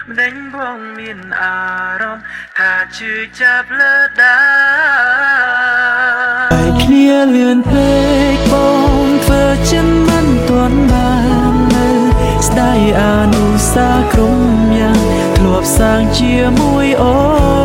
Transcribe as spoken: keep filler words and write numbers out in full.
ដេញបងមានអារម្មណ៍ថាជឿចាប់លើដាតែគ្នាលឿនពេកបងធ្វើចិនមិនទាន់បាននៅស្ដាយអនុសាសន៍ក្រុមយ៉ាងធ្លាប់សាងជាមួយអូ